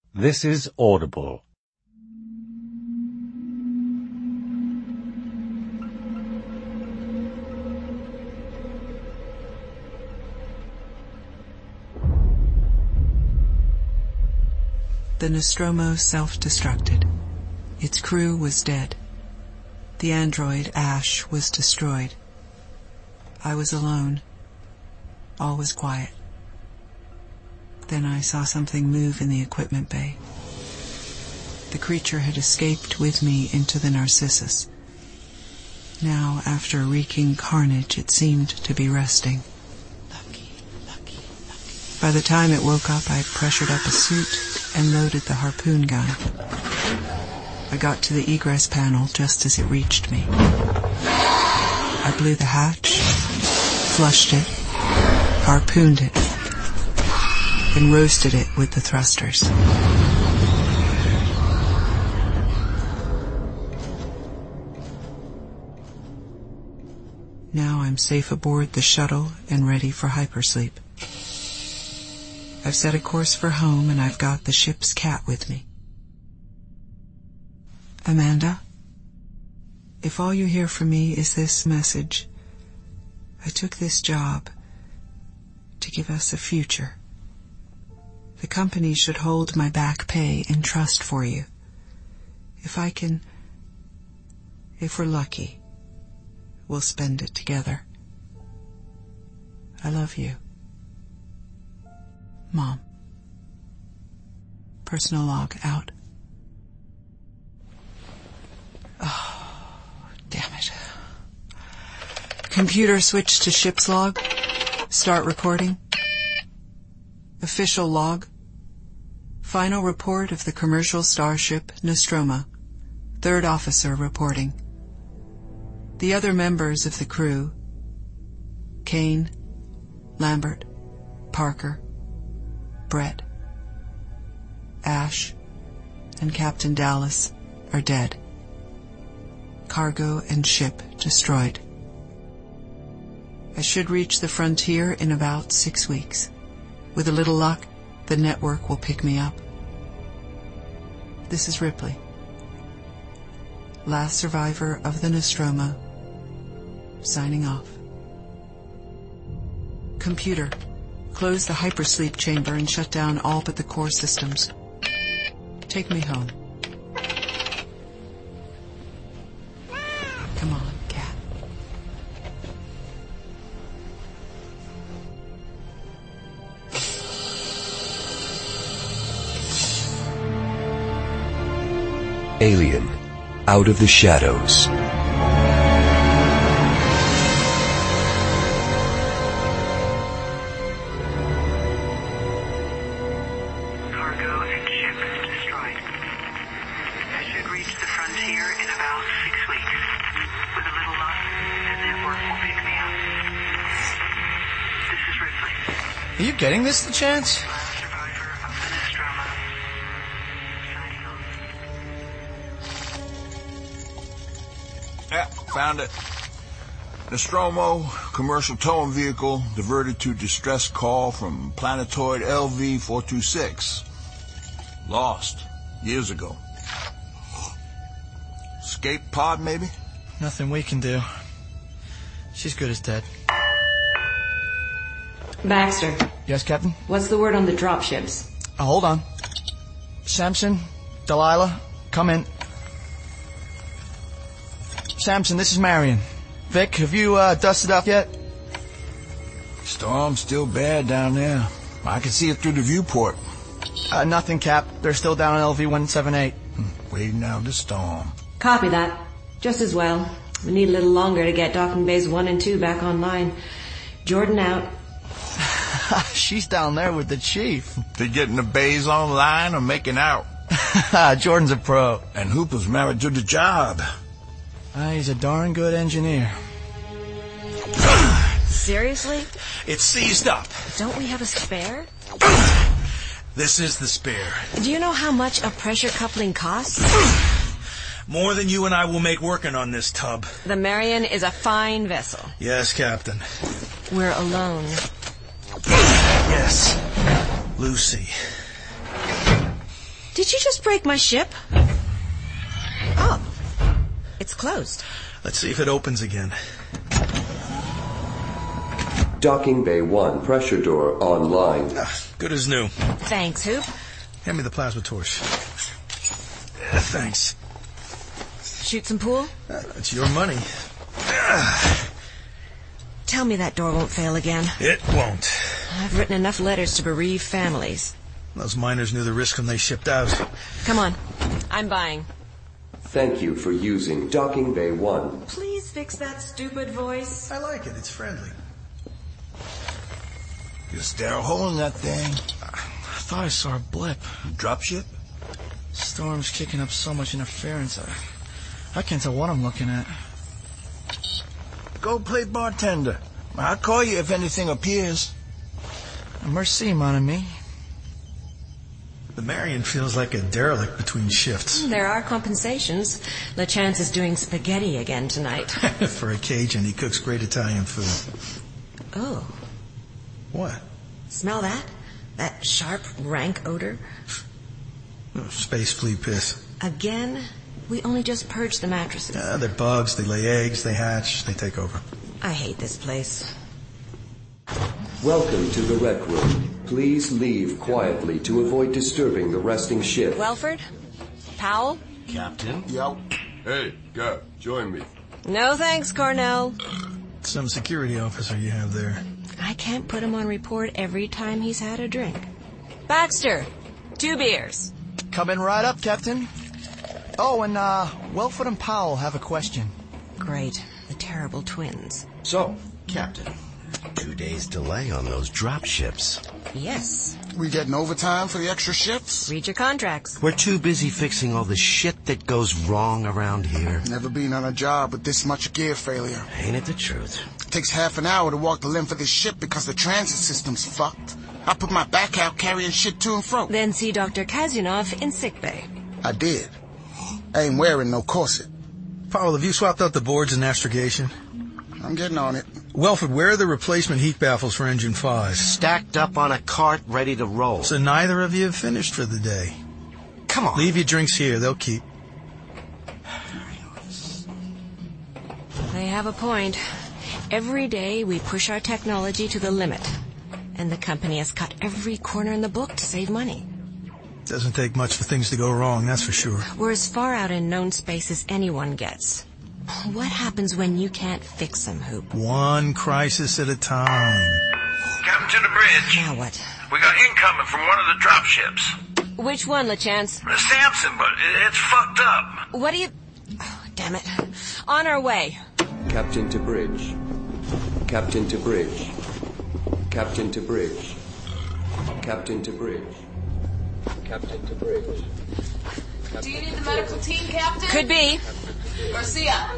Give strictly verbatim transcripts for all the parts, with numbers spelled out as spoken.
This is Audible. The Nostromo self-destructed. Its crew was dead. The android, Ash, was destroyed. I was alone. All was quiet. Then I saw something move in the equipment bay. The creature had escaped with me into the Narcissus. Now, after wreaking carnage, it seemed to be resting. Lucky, lucky, lucky. By the time it woke up, I'd pressured up a suit and loaded the harpoon gun. I got to the egress panel just as it reached me. I blew the hatch, flushed it, harpooned it, and roasted it with the thrusters. Now I'm safe aboard the shuttle and ready for hypersleep. I've set a course for home and I've got the ship's cat with me. Amanda, if all you hear from me is this message, I took this job to give us a future. The company should hold my back pay in trust for you. If I can, if we're lucky, we'll spend it together. I love you. Mom. Personal log out. Oh, damn it. Computer switch to ship's log. Start recording. Official log. Final report of the commercial starship Nostromo. Third officer reporting. The other members of the crew, Kane, Lambert, Parker, Brett, Ash, and Captain Dallas are dead. Cargo and ship destroyed. I should reach the frontier in about six weeks. With a little luck, the network will pick me up. This is Ripley, last survivor of the Nostromo, signing off. Computer, close the hypersleep chamber and shut down all but the core systems. Take me home. Come on, cat. Alien, Out of the Shadows. Cargo and ship destroyed. I should reach the frontier in about six weeks. With a little luck, the network will pick me up. This is Ripley. Are you getting this the chance? Last survivor of the Nostromo. Signing off. Yeah, found it. Nostromo, commercial towing vehicle, diverted to distress call from planetoid L V four two six. Lost, years ago. Escape pod, maybe? Nothing we can do. She's good as dead. Baxter, Yes, Captain? what's the word on the dropships? Oh, hold on. Samson, Delilah, come in. Samson, this is Marion. Vic, have you uh, dusted up yet? Storm's still bad down there. I can see it through the viewport. Uh, nothing, Cap. They're still down on L V one seventy-eight. Waiting out the storm. Copy that. Just as well. We need a little longer to get docking bays one and two back online. Jordan out. She's down there with the chief. They're getting the bays online or making out. Jordan's a pro. And Hooper's married to the job. Uh, he's a darn good engineer. Seriously? It's seized up. Don't we have a spare? This is the spare. Do you know how much a pressure coupling costs? More than you and I will make working on this tub. The Marion is a fine vessel. Yes, Captain. We're alone. Yes. Lucy. Did you just break my ship? Oh, it's closed. Let's see if it opens again. Docking Bay one, pressure door online. Ah, good as new. Thanks, Hoop. Hand me the plasma torch. Thanks. Shoot some pool? Uh, it's your money. Tell me that door won't fail again. It won't. I've written enough letters to bereave families. Those miners knew the risk when they shipped out. Come on. I'm buying. Thank you for using Docking Bay one. Please fix that stupid voice. I like it. It's friendly. Is there a hole in that thing? I thought I saw a blip. Dropship? Storm's kicking up so much interference. I, I can't tell what I'm looking at. Go play bartender. I'll call you if anything appears. Merci, mon ami. The Marion feels like a derelict between shifts. There are compensations. LeChance is doing spaghetti again tonight. For a Cajun, he cooks great Italian food. Oh. What? Smell that? That sharp, rank odor? Oh, space flea piss. Again? We only just purged the mattresses. Uh, they're bugs, they lay eggs, they hatch, they take over. I hate this place. Welcome to the rec room. Please leave quietly to avoid disturbing the resting shift. Welford? Powell? Captain? Yo. Hey, go. Join me. No thanks, Cornell. Some security officer you have there. I can't put him on report every time he's had a drink. Baxter, two beers. Coming right up, Captain. Oh, and, uh, Welford and Powell have a question. Great. The terrible twins. So, Captain, two days delay on those drop ships. Yes. We getting overtime for the extra shifts? Read your contracts. We're too busy fixing all the shit that goes wrong around here. Never been on a job with this much gear failure. Ain't it the truth? It takes half an hour to walk the length of this ship because the transit system's fucked. I put my back out carrying shit to and fro. Then see Doctor Kazunov in sickbay. I did. I ain't wearing no corset. Powell, have you swapped out the boards in astrogation? I'm getting on it. Welford, where are the replacement heat baffles for engine five? Stacked up on a cart, ready to roll. So neither of you have finished for the day. Come on. Leave your drinks here, they'll keep. They have a point. Every day we push our technology to the limit. And the company has cut every corner in the book to save money. Doesn't take much for things to go wrong, that's for sure. We're as far out in known space as anyone gets. What happens when you can't fix them, Hoop? One crisis at a time. Captain to the bridge. Now what? We got incoming from one of the drop ships. Which one, LeChance? The Samson, but it's fucked up. What do you... Oh, damn it. On our way. Captain to bridge. Captain to bridge. Captain to bridge. Captain to bridge. Captain to bridge. Do you need the medical team, Captain? Could be. Garcia.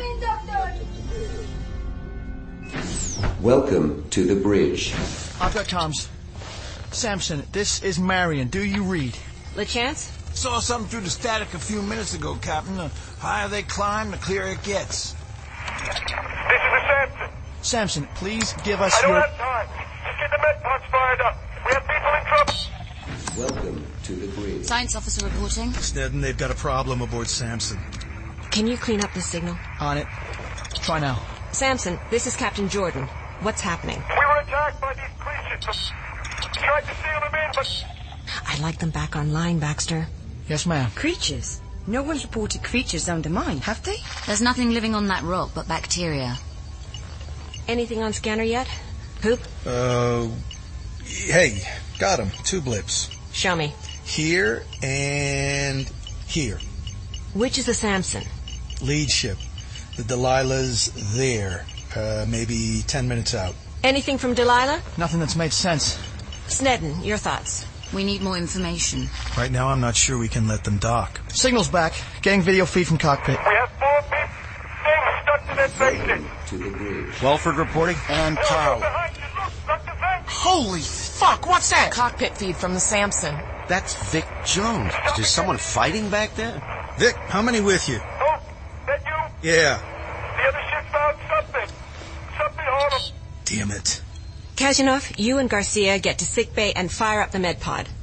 Welcome to the bridge. I've got comms. Samson, this is Marion. Do you read? LeChance? Saw something through the static a few minutes ago, Captain. The higher they climb, the clearer it gets. This is the Samson. Samson, please give us I don't your... have time. Just get the med pods fired up. We have people in trouble. Welcome to the bridge. Science officer reporting. Snedden, they've got a problem aboard Samson. Can you clean up the signal? On it. Try now. Samson, this is Captain Jordan. What's happening? We were attacked by these creatures. Tried to seal them in, but... I'd like them back online, Baxter. Yes, ma'am. Creatures? No one's reported creatures under mine, have they? There's nothing living on that rock but bacteria. Anything on scanner yet? Hoop? Uh, hey, got him. Two blips. Show me. Here and here. Which is the Samson? Lead ship. The Delilah's there. Uh, maybe ten minutes out. Anything from Delilah? Nothing that's made sense. Snedden, your thoughts? We need more information. Right now, I'm not sure we can let them dock. Signal's back. Getting video feed from cockpit. We have four people. Things stuck to that basic. To the bridge. Welford reporting? And Powell. Behind you, look, Doctor Vance. Holy fuck, what's that? Cockpit feed from the Samson. That's Vic Jones. Is someone fighting back there? Vic, how many with you? Oh, that you? Yeah. The other ship found something. Something horrible. Damn it. Kazunov, you and Garcia get to sickbay and fire up the med pod.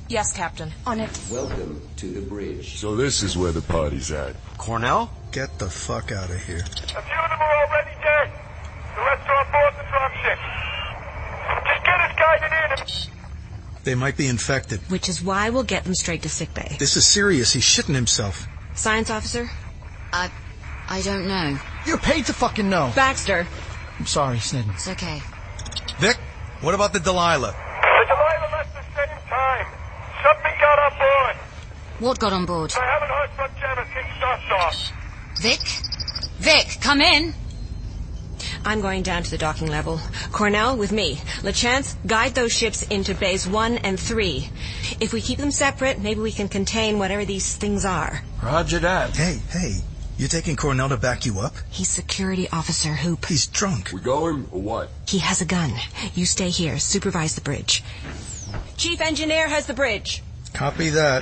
Yes, Captain. On it. Welcome to the bridge. So this is where the party's at. Cornell? Get the fuck out of here. A few of them are already dead. The rest are on board the dropship. Just get us guided in and... They might be infected. Which is why we'll get them straight to sickbay. This is serious. He's shitting himself. Science officer? I... I don't know. You're paid to fucking know. Baxter. I'm sorry, Snedden. It's okay. Vic, what about the Delilah? The Delilah left the same time. Something got on board. What got on board? I haven't heard from Gemma since dust off. Vic? Vic, come in. I'm going down to the docking level. Cornell, with me. LeChance, guide those ships into bays one and three. If we keep them separate, maybe we can contain whatever these things are. Roger that. Hey, hey, you taking Cornell to back you up? He's security officer Hoop. He's drunk. We going or what? He has a gun. You stay here, supervise the bridge. Chief engineer has the bridge. Copy that.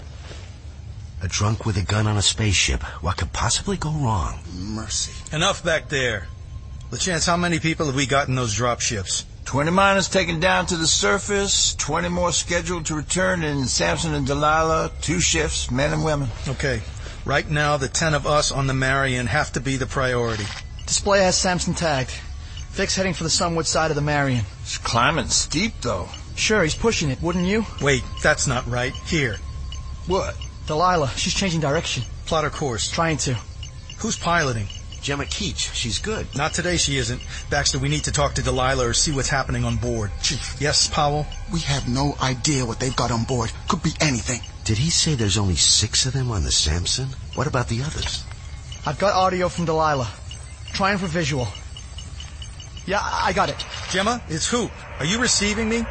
A drunk with a gun on a spaceship. What could possibly go wrong? Mercy. Enough back there. LeChance, how many people have we got in those drop ships? Twenty miners taken down to the surface, twenty more scheduled to return in Samson and Delilah, two shifts, men and women. Okay. Right now, the ten of us on the Marion have to be the priority. Display has Samson tagged. Vic's heading for the Sunwood side of the Marion. It's climbing steep, though. Sure, he's pushing it, wouldn't you? Wait, that's not right. Here. What? Delilah, she's changing direction. Plot her course. Trying to. Who's piloting? Gemma Keach. She's good. Not today, she isn't. Baxter, we need to talk to Delilah or see what's happening on board. Chief. Yes, Powell? We have no idea what they've got on board. Could be anything. Did he say there's only six of them on the Samson? What about the others? I've got audio from Delilah. Trying for visual. Yeah, I got it. Gemma, it's Hoop. Are you receiving me?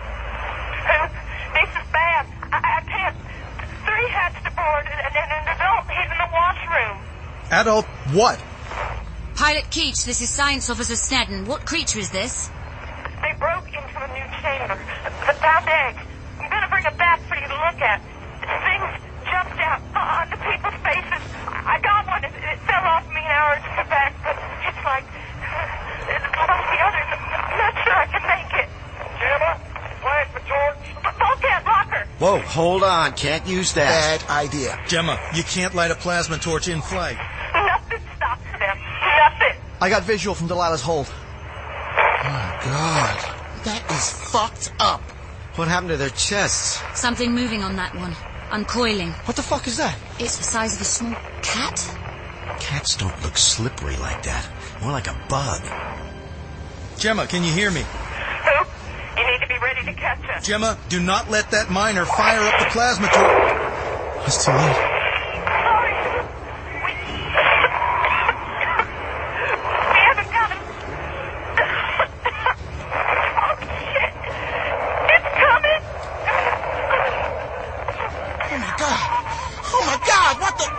This is bad. I, I can't. Three hatched aboard and, and an adult. He's in the washroom. Adult what? Pilot Keach, this is Science Officer Snedden. What creature is this? They broke into a new chamber. The found egg. I'm going to bring it back for you to look at. Things jumped out onto people's faces. I got one. It, it fell off me hours back, but it's like... It's like the others. I'm not sure I can make it. Gemma, flash the torch. Bulkhead locker. Whoa, hold on. Can't use that. Bad idea. Gemma, you can't light a plasma torch in flight. Nothing stops them. Nothing. I got visual from Delilah's hold. My God. That is fucked up. What happened to their chests? Something moving on that one. Uncoiling. What the fuck is that? It's the size of a small cat. Cats don't look slippery like that. More like a bug. Gemma, can you hear me? Hoop, you need to be ready to catch us. Gemma, do not let that miner fire up the plasma torch. It's too late. Sorry. We... we haven't got him. Oh, shit. It's coming. Oh, my God. Oh, my God. What the...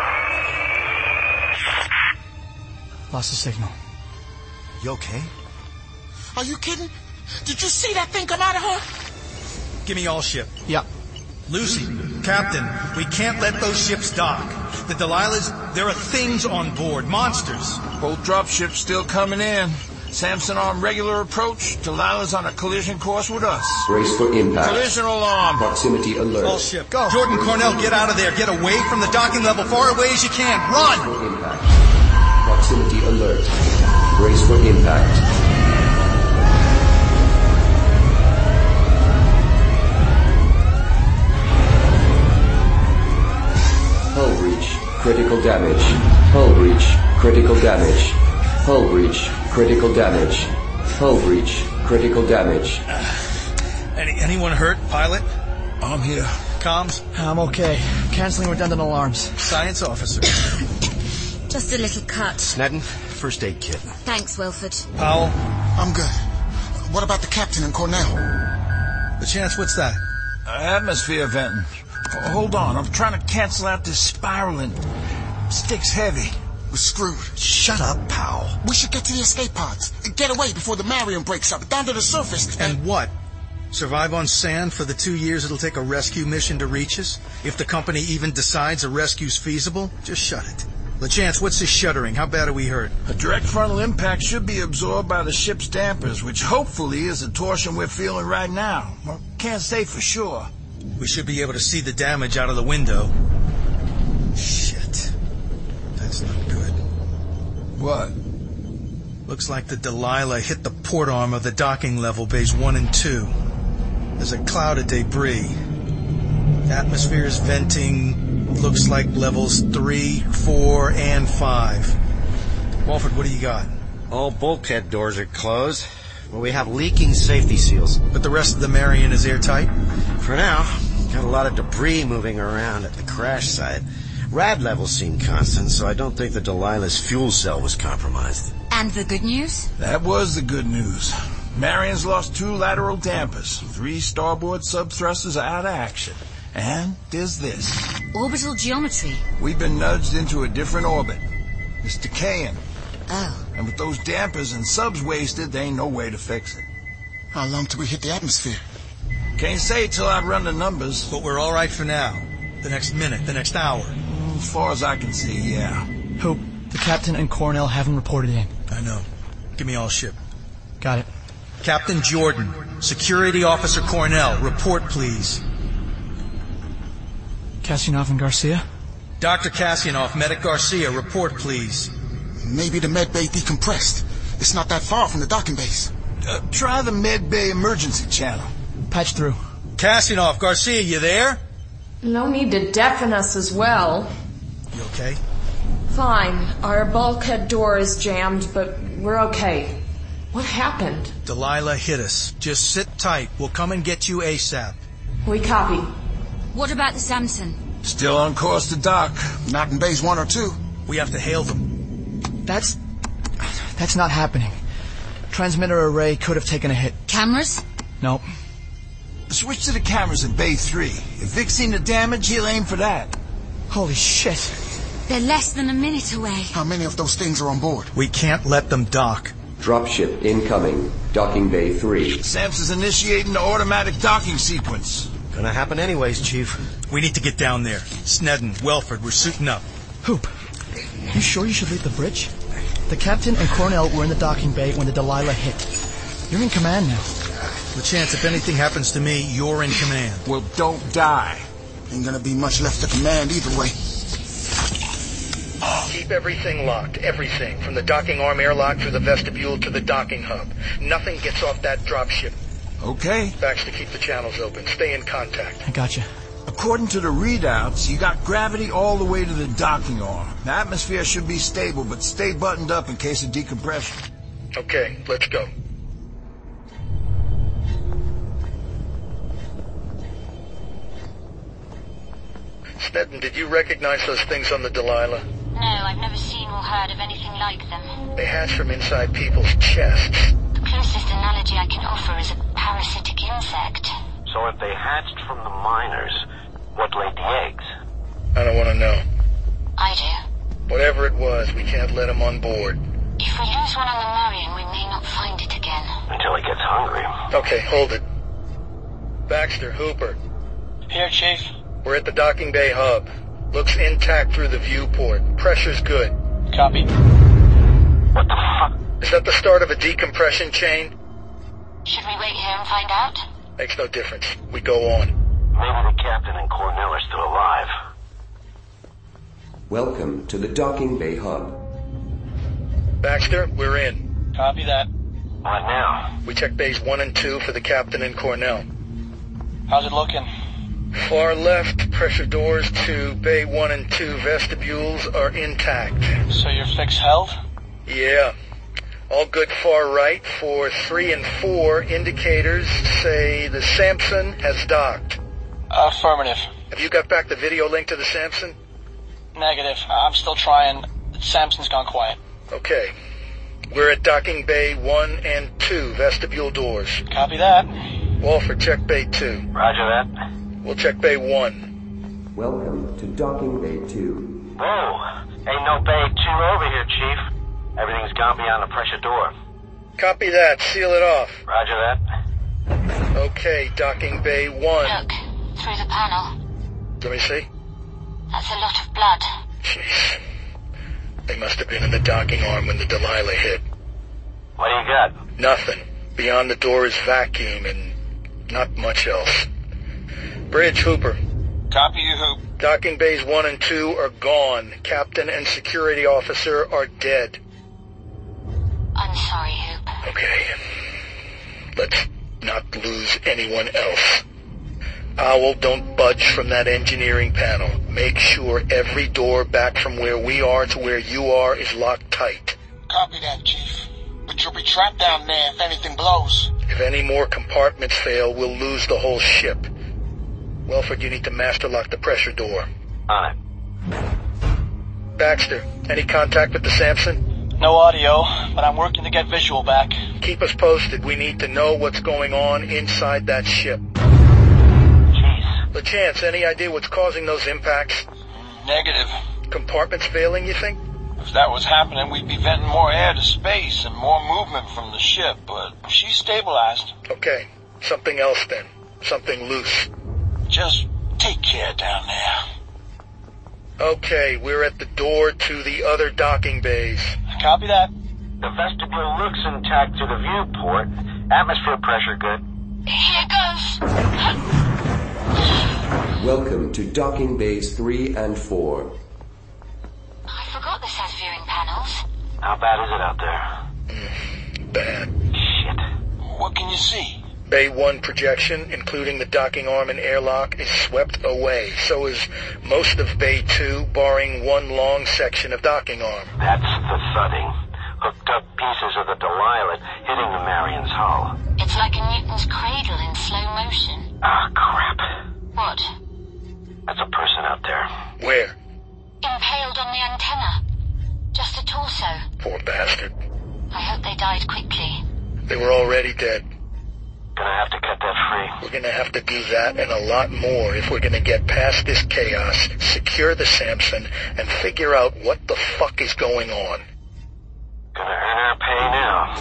Lost the signal. You okay? Are you kidding? Did you see that thing come out of her? Give me all ship. Yeah. Lucy, Captain, we can't let those ships dock. The Delilahs, there are things on board, monsters. Both drop ships still coming in. Samson on regular approach. Delilah's on a collision course with us. Brace for impact. Collision alarm. Proximity alert. All ship. Go. Jordan, Cornell, get out of there. Get away from the docking level, far away as you can. Run! For impact. Proximity alert. Brace for impact. Hull breach. Critical damage. Hull breach. Critical damage. Hull breach. Critical damage. Hull breach. Critical damage. Any, anyone hurt, pilot? I'm here. Comms? I'm okay. Canceling redundant alarms. Science officer. Just a little cut. Snedden, first aid kit. Thanks, Wilford. Powell? I'm good. What about the captain and Cornell? LeChance, what's that? Uh, atmosphere venting. H- hold on, I'm trying to cancel out this spiraling. Stick's heavy. We're screwed. Shut up, Powell. We should get to the escape pods and get away before the Marion breaks up, down to the surface. And what? Survive on sand for the two years it'll take a rescue mission to reach us? If the company even decides a rescue's feasible, just shut it. LeChance, what's this shuddering? How bad are we hurt? A direct frontal impact should be absorbed by the ship's dampers, which hopefully is the torsion we're feeling right now. Well, can't say for sure. We should be able to see the damage out of the window. Shit. That's not good. What? Looks like the Delilah hit the port arm of the docking level bays one and two. There's a cloud of debris. The atmosphere is venting, looks like levels three, four, and five. Walford, what do you got? All bulkhead doors are closed. Well, we have leaking safety seals. But the rest of the Marion is airtight? For now. Got a lot of debris moving around at the crash site. Rad levels seem constant, so I don't think the Delilah's fuel cell was compromised. And the good news? That was the good news. Marion's lost two lateral dampers. Three starboard sub-thrusters are out of action. And there's this. Orbital geometry. We've been nudged into a different orbit. It's decaying. Oh. And with those dampers and subs wasted, there ain't no way to fix it. How long till we hit the atmosphere? Can't say till I've run the numbers. But we're all right for now. The next minute, the next hour. As far as I can see, yeah. Hope, the captain and Cornell haven't reported in. I know. Give me all ship. Got it. Captain Jordan, Security Officer Cornell, report please. Kasyanov and Garcia? Doctor Kasyanov, Medic Garcia, report please. Maybe the med bay decompressed. It's not that far from the docking base. Uh, try the med bay emergency channel. Patch through. Kasyanov, Garcia, you there? No need to deafen us as well. You okay? Fine. Our bulkhead door is jammed, but we're okay. What happened? Delilah hit us. Just sit tight. We'll come and get you ASAP. We copy. What about the Samson? Still on course to dock. Not in base one or two. We have to hail them. That's... That's not happening. Transmitter array could have taken a hit. Cameras? Nope. Switch to the cameras in Bay three. If Vic's seen the damage, he'll aim for that. Holy shit. They're less than a minute away. How many of those things are on board? We can't let them dock. Dropship incoming. Docking Bay three. Samson's initiating the automatic docking sequence. Gonna happen anyways, Chief. We need to get down there. Snedden, Welford, we're suiting up. Hoop, you sure you should leave the bridge? The captain and Cornell were in the docking bay when the Delilah hit. You're in command now. LeChance, if anything happens to me, you're in command. Well, don't die. Ain't gonna be much left to command either way. Keep everything locked. Everything. From the docking arm airlock through the vestibule to the docking hub. Nothing gets off that dropship. Okay. Baxter, keep the channels open. Stay in contact. I gotcha. According to the readouts, you got gravity all the way to the docking arm. The atmosphere should be stable, but stay buttoned up in case of decompression. Okay, let's go. Snedden, did you recognize those things on the Delilah? No, I've never seen or heard of anything like them. They hatch from inside people's chests. The closest analogy I can offer is a parasitic insect. So if they hatched from the miners, what laid the eggs? I don't want to know. I do. Whatever it was, we can't let them on board. If we lose one on the Marion, we may not find it again. Until he gets hungry. Okay, hold it. Baxter, Hooper. Here, Chief. We're at the docking bay hub. Looks intact through the viewport. Pressure's good. Copy. What the fuck? Is that the start of a decompression chain? Should we wait here and find out? Makes no difference. We go on. Maybe the captain and Cornell are still alive. Welcome to the docking bay hub. Baxter, we're in. Copy that. What now? We checked bays one and two for the captain and Cornell. How's it looking? Far left, pressure doors to bay one and two vestibules are intact. So your fix held? Yeah. All good far right. For three and four, indicators say the Samson has docked. Affirmative. Have you got back the video link to the Samson? Negative. I'm still trying. Samson's gone quiet. Okay. We're at docking bay one and two vestibule doors. Copy that. Walford, check bay two. Roger that. We'll check bay one. Welcome to docking bay two. Whoa! Ain't no bay two over here, Chief. Everything's gone beyond the pressure door. Copy that. Seal it off. Roger that. Okay, docking bay one. Look, through the panel. Let me see. That's a lot of blood. Jeez. They must have been in the docking arm when the Delilah hit. What do you got? Nothing. Beyond the door is vacuum and not much else. Bridge, Hooper. Copy you, Hoop. Docking bays one and two are gone. Captain and security officer are dead. I'm sorry, Hoop. Okay. Let's not lose anyone else. Owl, don't budge from that engineering panel. Make sure every door back from where we are to where you are is locked tight. Copy that, Chief. But you'll be trapped down there if anything blows. If any more compartments fail, we'll lose the whole ship. Welford, you need to master lock the pressure door. On it. Baxter, any contact with the Samson? No audio, but I'm working to get visual back. Keep us posted. We need to know what's going on inside that ship. Jeez. LeChance, any idea what's causing those impacts? Negative. Compartments failing, you think? If that was happening, we'd be venting more air to space and more movement from the ship, but she's stabilized. Okay. Something else then. Something loose. Just take care down there. Okay, we're at the door to the other docking bays. Copy that. The vestibule looks intact to the viewport. Atmosphere pressure good. Here goes. Welcome to docking bays three and four. I forgot this has viewing panels. How bad is it out there? Mm, bad. Shit. What can you see? Bay one projection, including the docking arm and airlock, is swept away. So is most of Bay two, barring one long section of docking arm. That's the thudding. Hooked up pieces of the Delilah hitting the Marion's hull. It's like a Newton's cradle in slow motion. Ah, crap. What? That's a person out there. Where? Impaled on the antenna. Just a torso. Poor bastard. I hope they died quickly. They were already dead. Gonna have to cut that free. We're gonna have to do that and a lot more if we're gonna get past this chaos, secure the Samson, and figure out what the fuck is going on. Gonna earn our pay now.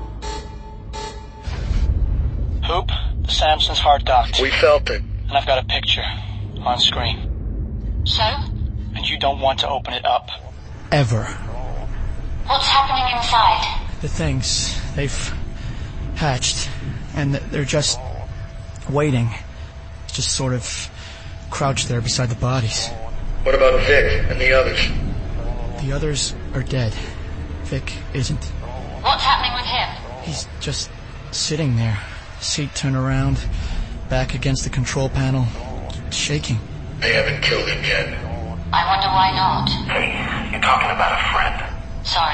Hoop, the Samson's hard docked. We felt it. And I've got a picture on screen. So? And you don't want to open it up. Ever. What's happening inside? The things, they've hatched. And they're just waiting. Just sort of crouched there beside the bodies. What about Vic and the others? The others are dead. Vic isn't. What's happening with him? He's just sitting there. Seat turned around, back against the control panel, shaking. They haven't killed him yet. I wonder why not. Hey, you're talking about a friend. Sorry.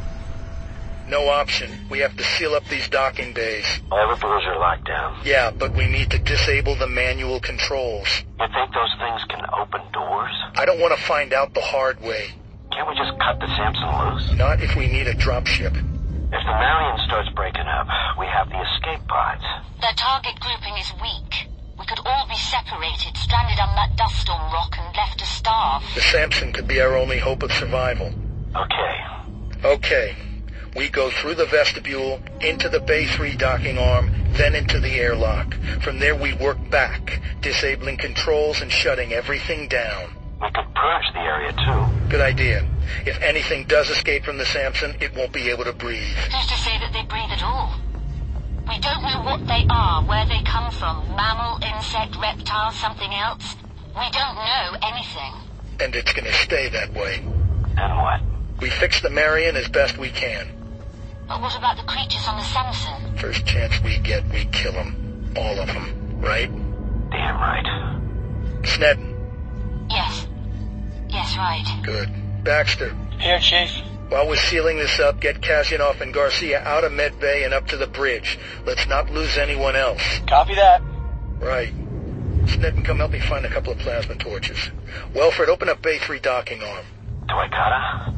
No option. We have to seal up these docking bays. All the doors are locked down. Yeah, but we need to disable the manual controls. You think those things can open doors? I don't want to find out the hard way. Can't we just cut the Samson loose? Not if we need a dropship. If the Marion starts breaking up, we have the escape pods. Their target grouping is weak. We could all be separated, stranded on that dust storm rock and left to starve. The Samson could be our only hope of survival. Okay. Okay. We go through the vestibule, into the Bay three docking arm, then into the airlock. From there we work back, disabling controls and shutting everything down. We could purge the area too. Good idea. If anything does escape from the Samson, it won't be able to breathe. Who's to say that they breathe at all? We don't know what they are, where they come from. Mammal, insect, reptile, something else. We don't know anything. And it's gonna stay that way. And what? We fix the Marion as best we can. But what about the creatures on the Samson? First chance we get, we kill them. All of them, right? Damn right. Snedden. Yes. Yes, right. Good. Baxter. Here, Chief. While we're sealing this up, get Kazyanov and Garcia out of Med Bay and up to the bridge. Let's not lose anyone else. Copy that. Right. Snedden, come help me find a couple of plasma torches. Welford, open up Bay three docking arm. Do I gotta?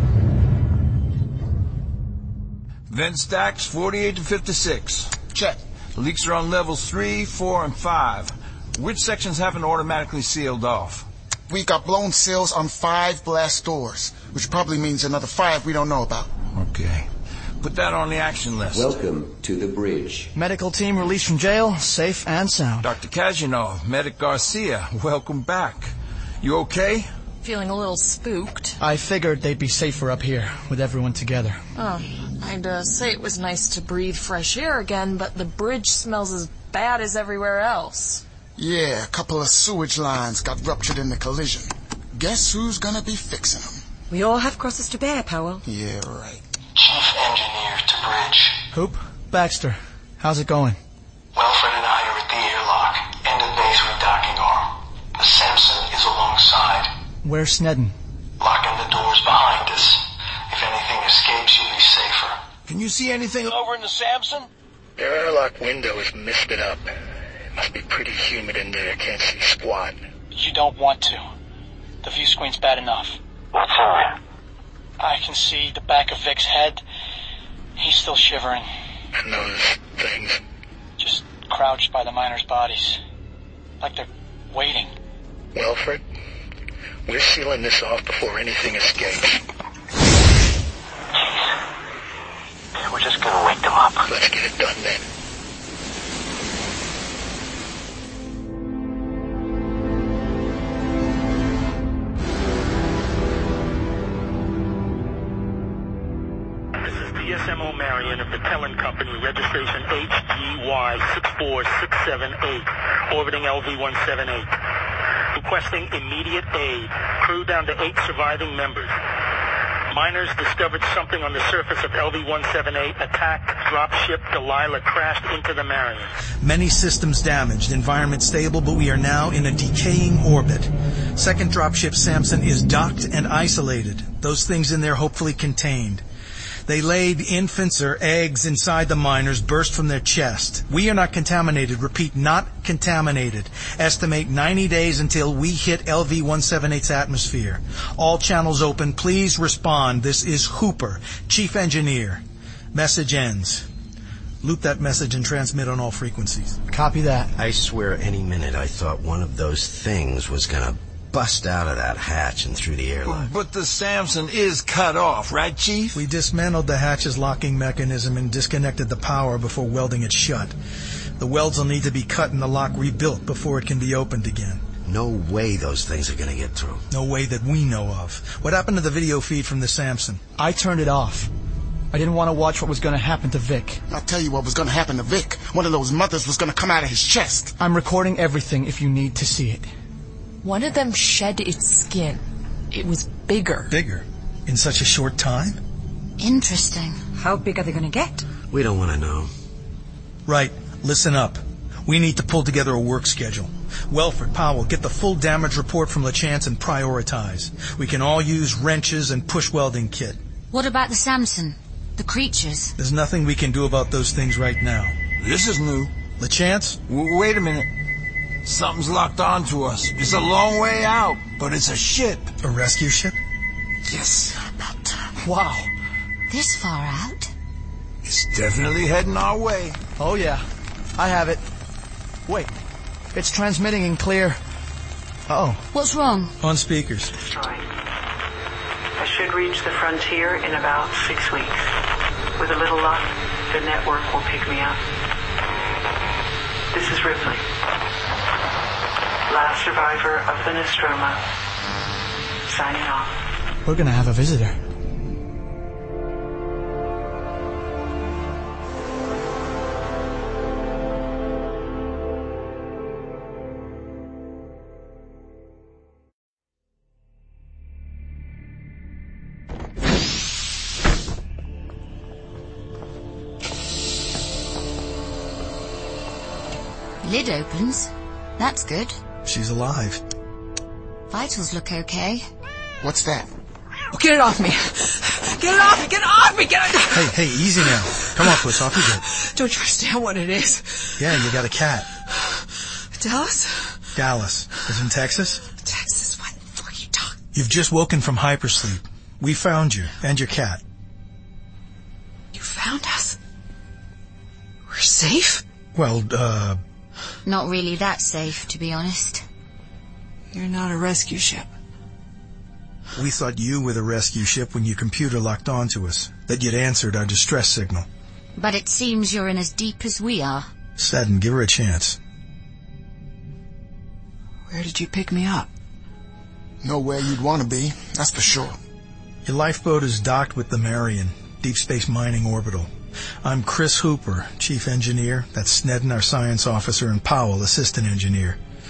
Vent stacks forty-eight to fifty-six. Check. Leaks are on levels three, four, and five. Which sections haven't automatically sealed off? We got blown seals on five blast doors, which probably means another five we don't know about. Okay. Put that on the action list. Welcome to the bridge. Medical team released from jail, safe and sound. Doctor Kazyanov, Medic Garcia, welcome back. You okay? Feeling a little spooked. I figured they'd be safer up here, with everyone together. Oh, I'd uh, say it was nice to breathe fresh air again, but the bridge smells as bad as everywhere else. Yeah, a couple of sewage lines got ruptured in the collision. Guess who's gonna be fixing them? We all have crosses to bear, Powell. Yeah, right. Chief Engineer to Bridge. Hoop? Baxter. How's it going? Wilfred and I are at the airlock. End of base redocking arm. The Samson is alongside. Where's Snedden? Locking the doors behind us. If anything escapes, you'll be safer. Can you see anything Over in the Samson? Their airlock window is misted up. It must be pretty humid in there. Can't see squat. You don't want to. The view screen's bad enough. What's in there? I can see the back of Vic's head. He's still shivering. And those things. Just crouched by the miners' bodies. Like they're waiting. Wilfred, we're sealing this off before anything escapes. We're just gonna wake them up. Let's get it done then. This is D S M O Marion of the Tellin Company, registration H G Y six four six seven eight, orbiting L V one seven eight. Requesting immediate aid. Crew down to eight surviving members. Miners discovered something on the surface of L V one seven eight, attacked, dropship Delilah crashed into the Marion. Many systems damaged, environment stable, but we are now in a decaying orbit. Second dropship Samson is docked and isolated. Those things in there hopefully contained. They laid infants or eggs inside the miners, burst from their chest. We are not contaminated. Repeat, not contaminated. Estimate ninety days until we hit L V one seven eight's atmosphere. All channels open. Please respond. This is Hooper, Chief Engineer. Message ends. Loop that message and transmit on all frequencies. Copy that. I swear any minute I thought one of those things was gonna bust out of that hatch and through the airlock. But the Samson is cut off, right, Chief? We dismantled the hatch's locking mechanism and disconnected the power before welding it shut. The welds will need to be cut and the lock rebuilt before it can be opened again. No way those things are gonna get through. No way that we know of. What happened to the video feed from the Samson? I turned it off. I didn't want to watch what was going to happen to Vic. I'll tell you what was going to happen to Vic. One of those mothers was going to come out of his chest. I'm recording everything if you need to see it. One of them shed its skin. It was bigger. Bigger? In such a short time? Interesting. How big are they going to get? We don't want to know. Right. Listen up. We need to pull together a work schedule. Welford, Powell, get the full damage report from LeChance and prioritize. We can all use wrenches and push welding kit. What about the Samson? The creatures? There's nothing we can do about those things right now. This is new. LeChance? W- wait a minute. Something's locked onto us. It's a long way out, but it's a ship. A rescue ship? Yes, about time. Wow. This far out? It's definitely heading our way. Oh, yeah. I have it. Wait. It's transmitting in clear. Uh-oh. What's wrong? On speakers. Destroyed. I should reach the frontier in about six weeks. With a little luck, the network will pick me up. This is Ripley. Last survivor of the Nostromo. Signing off. We're gonna have a visitor. Lid opens. That's good. She's alive. Vitals look okay. What's that? Oh, get it off me. Get it off me. Get it off me. Get it. Hey, hey, easy now. Come on, puss, off you go. Don't you understand what it is? Yeah, you got a cat. Dallas? Dallas. Is in Texas? Texas? What the fuck are you talking? You've just woken from hypersleep. We found you and your cat. You found us? We're safe? Well, uh... Not really that safe, to be honest. You're not a rescue ship. We thought you were the rescue ship when your computer locked onto us, that you'd answered our distress signal. But it seems you're in as deep as we are. Seddon, give her a chance. Where did you pick me up? Nowhere you'd want to be, that's for sure. Your lifeboat is docked with the Marion, Deep Space Mining Orbital. I'm Chris Hooper, Chief Engineer. That's Snedden, our Science Officer, and Powell, Assistant Engineer.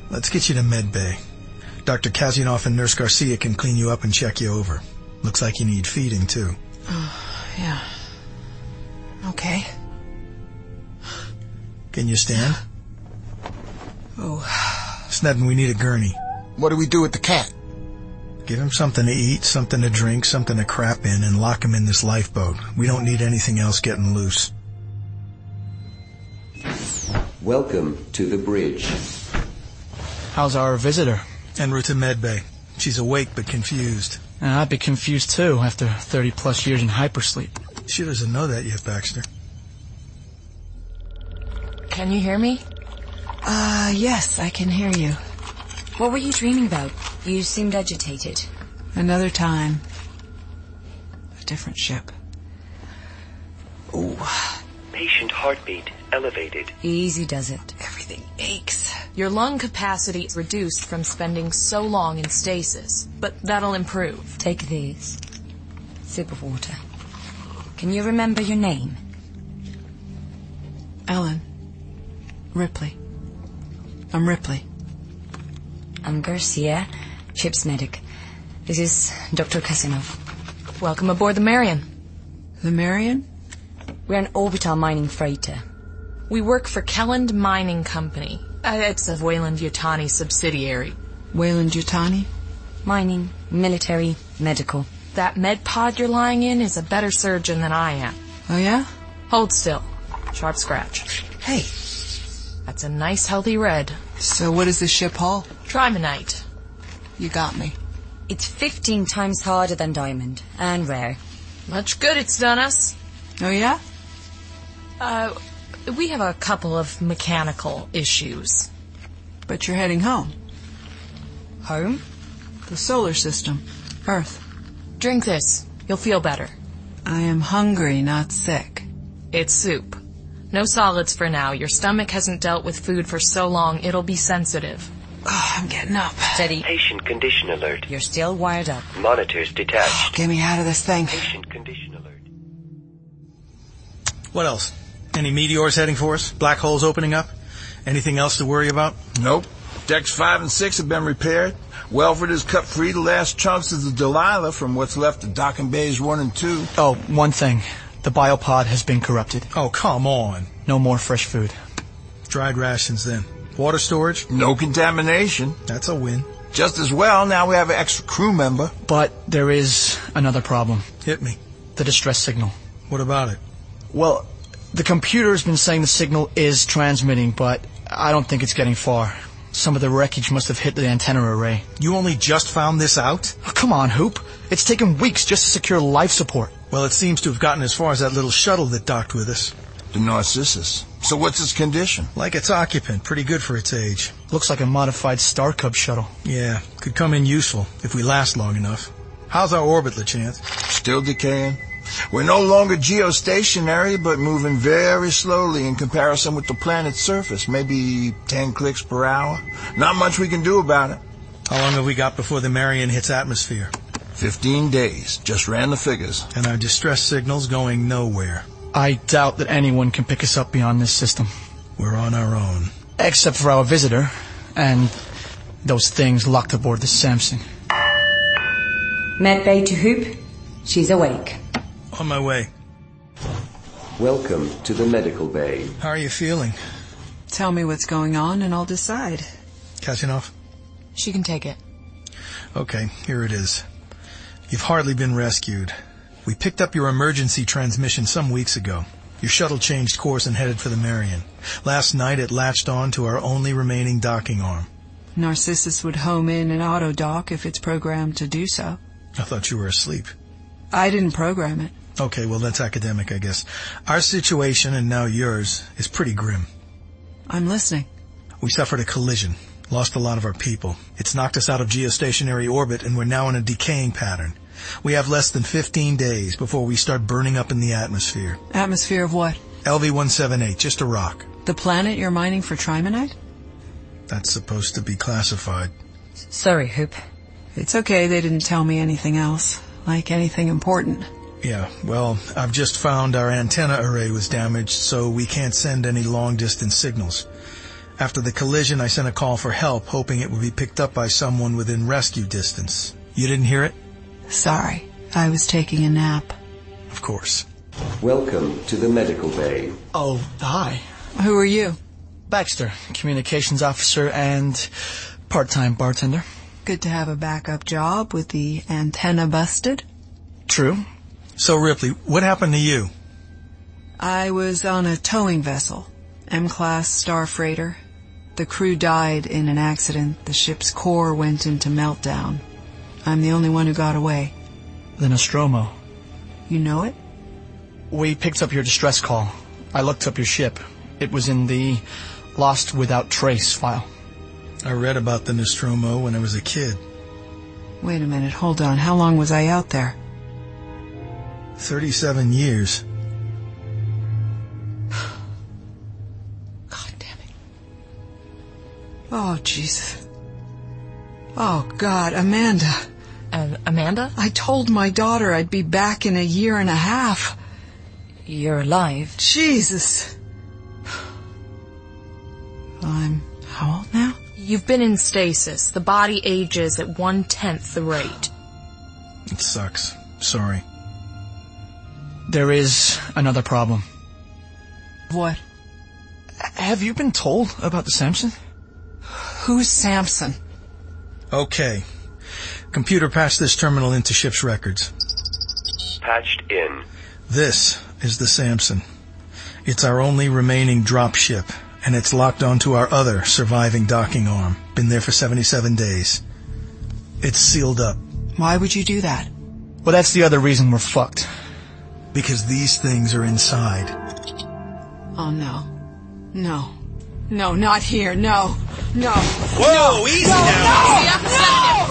Let's get you to Med Bay. Doctor Kazyanov and Nurse Garcia can clean you up and check you over. Looks like you need feeding, too. Oh, yeah. Okay. Can you stand? Oh. Snedden, we need a gurney. What do we do with the cat? Give him something to eat, something to drink, something to crap in, and lock him in this lifeboat. We don't need anything else getting loose. Welcome to the bridge. How's our visitor? En route to Med Bay. She's awake but confused. Uh, I'd be confused too after thirty plus years in hypersleep. She doesn't know that yet, Baxter. Can you hear me? Uh, yes, I can hear you. What were you dreaming about? You seemed agitated. Another time. A different ship. Ooh. Patient heartbeat elevated. Easy does it. Everything aches. Your lung capacity is reduced from spending so long in stasis, but that'll improve. Take these. Sip of water. Can you remember your name? Ellen. Ripley. I'm Ripley. I'm Garcia, ship's medic. This is Doctor Kazyanov. Welcome aboard the Marion. The Marion? We're an orbital mining freighter. We work for Kelland Mining Company. Uh, it's a Weyland-Yutani subsidiary. Weyland-Yutani? Mining, military, medical. That med pod you're lying in is a better surgeon than I am. Oh, yeah? Hold still. Sharp scratch. Hey. That's a nice healthy red. So what does this ship haul? Trimonite. You got me. It's fifteen times harder than diamond, and rare. Much good it's done us. Oh, yeah? Uh, we have a couple of mechanical issues. But you're heading home. Home? The solar system. Earth. Drink this. You'll feel better. I am hungry, not sick. It's soup. No solids for now. Your stomach hasn't dealt with food for so long, it'll be sensitive. Oh, I'm getting up. Steady. Patient condition alert. You're still wired up. Monitors detached. Get me out of this thing. Patient condition alert. What else? Any meteors heading for us? Black holes opening up? Anything else to worry about? Nope. Decks five and six have been repaired. Welford has cut free the last chunks of the Delilah from what's left of docking bays one and two. Oh, one thing. The biopod has been corrupted. Oh, come on. No more fresh food. Dried rations, then. Water storage? No contamination. That's a win. Just as well, now we have an extra crew member. But there is another problem. Hit me. The distress signal. What about it? Well, the computer's been saying the signal is transmitting, but I don't think it's getting far. Some of the wreckage must have hit the antenna array. You only just found this out? Oh, come on, Hoop. It's taken weeks just to secure life support. Well, it seems to have gotten as far as that little shuttle that docked with us. The Narcissus. So what's its condition? Like its occupant. Pretty good for its age. Looks like a modified Star Cub shuttle. Yeah, could come in useful if we last long enough. How's our orbit, LeChance? Still decaying. We're no longer geostationary, but moving very slowly in comparison with the planet's surface. Maybe ten clicks per hour. Not much we can do about it. How long have we got before the Marion hits atmosphere? Fifteen days. Just ran the figures. And our distress signal's going nowhere. I doubt that anyone can pick us up beyond this system. We're on our own. Except for our visitor and those things locked aboard the Samson. Med Bay to Hoop. She's awake. On my way. Welcome to the medical bay. How are you feeling? Tell me what's going on and I'll decide. Kazyanov? She can take it. Okay, here it is. You've hardly been rescued. We picked up your emergency transmission some weeks ago. Your shuttle changed course and headed for the Marion. Last night it latched on to our only remaining docking arm. Narcissus would home in and auto-dock if it's programmed to do so. I thought you were asleep. I didn't program it. Okay, well that's academic, I guess. Our situation, and now yours, is pretty grim. I'm listening. We suffered a collision. Lost a lot of our people. It's knocked us out of geostationary orbit, and we're now in a decaying pattern. We have less than fifteen days before we start burning up in the atmosphere. Atmosphere of what? L V one seventy-eight, just a rock. The planet you're mining for trimonite? That's supposed to be classified. Sorry, Hoop. It's okay, they didn't tell me anything else. Like anything important. Yeah, well, I've just found our antenna array was damaged, so we can't send any long-distance signals. After the collision, I sent a call for help, hoping it would be picked up by someone within rescue distance. You didn't hear it? Sorry, I was taking a nap. Of course. Welcome to the medical bay. Oh, hi. Who are you? Baxter, communications officer and part-time bartender. Good to have a backup job with the antenna busted. True. So, Ripley, what happened to you? I was on a towing vessel, M-class star freighter. The crew died in an accident. The ship's core went into meltdown. I'm the only one who got away. The Nostromo. You know it? We picked up your distress call. I looked up your ship. It was in the Lost Without Trace file. I read about the Nostromo when I was a kid. Wait a minute, hold on. How long was I out there? Thirty-seven years. God damn it. Oh, Jesus. Oh, God, Amanda. Uh, Amanda? I told my daughter I'd be back in a year and a half. You're alive. Jesus. I'm how old now? You've been in stasis. The body ages at one-tenth the rate. It sucks. Sorry. There is another problem. What? Have you been told about the Samson? Who's Samson? Okay. Computer, pass this terminal into ship's records. Patched in. This is the Samson. It's our only remaining drop ship, and it's locked onto our other surviving docking arm. Been there for seventy-seven days. It's sealed up. Why would you do that? Well, that's the other reason we're fucked. Because these things are inside. Oh, no. No. No, not here. No. No. Whoa, no. easy no, now. No. No.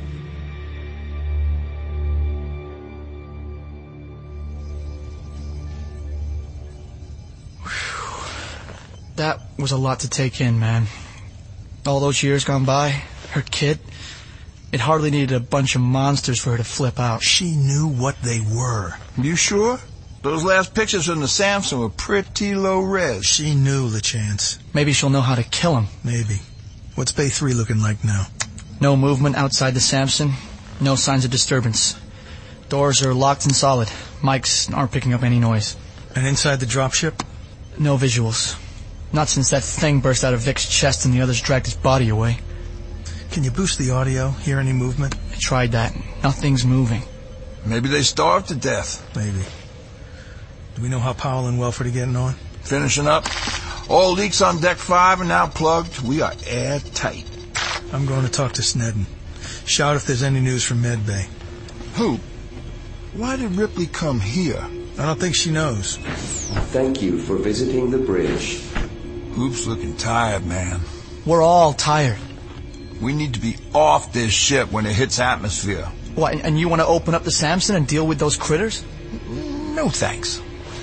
That was a lot to take in, man. All those years gone by, her kid, it hardly needed a bunch of monsters for her to flip out. She knew what they were. You sure? Those last pictures from the Samson were pretty low res. She knew, LaChance. Maybe she'll know how to kill him. Maybe. What's Bay three looking like now? No movement outside the Samson. No signs of disturbance. Doors are locked and solid. Mics aren't picking up any noise. And inside the dropship? No visuals. Not since that thing burst out of Vic's chest and the others dragged his body away. Can you boost the audio? Hear any movement? I tried that. Nothing's moving. Maybe they starved to death. Maybe. Do we know how Powell and Welford are getting on? Finishing up. All leaks on deck five are now plugged. We are airtight. I'm going to talk to Snedden. Shout if there's any news from Medbay. Who? Why did Ripley come here? I don't think she knows. Thank you for visiting the bridge. Hoop's looking tired, man. We're all tired. We need to be off this ship when it hits atmosphere. What, and you want to open up the Samson and deal with those critters? No thanks.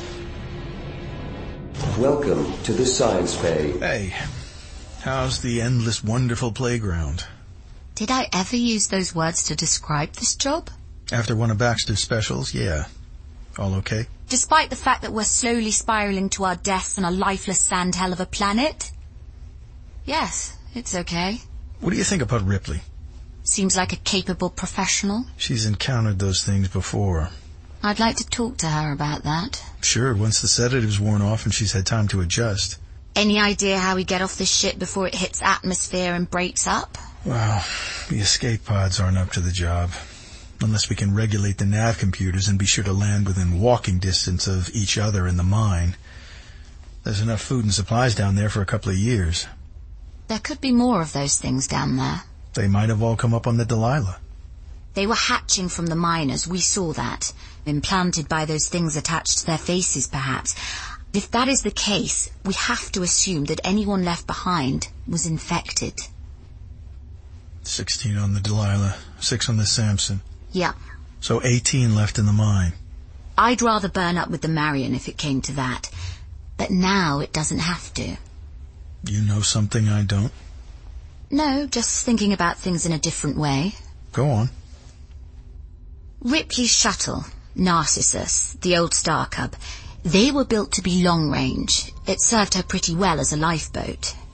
Welcome to the science bay. Hey, how's the endless wonderful playground? Did I ever use those words to describe this job? After one of Baxter's specials, yeah. All okay? Despite the fact that we're slowly spiraling to our deaths on a lifeless sandhell of a planet? Yes, it's okay. What do you think about Ripley? Seems like a capable professional. She's encountered those things before. I'd like to talk to her about that. Sure, once the sedative's worn off and she's had time to adjust. Any idea how we get off this ship before it hits atmosphere and breaks up? Well, the escape pods aren't up to the job. Unless we can regulate the nav computers and be sure to land within walking distance of each other in the mine. There's enough food and supplies down there for a couple of years. There could be more of those things down there. They might have all come up on the Delilah. They were hatching from the miners, we saw that. Implanted by those things attached to their faces, perhaps. If that is the case, we have to assume that anyone left behind was infected. Sixteen on the Delilah, six on the Samson. Yeah. So eighteen left in the mine. I'd rather burn up with the Marion if it came to that. But now it doesn't have to. You know something I don't? No, just thinking about things in a different way. Go on. Ripley's shuttle, Narcissus, the old Star Cub, they were built to be long range. It served her pretty well as a lifeboat.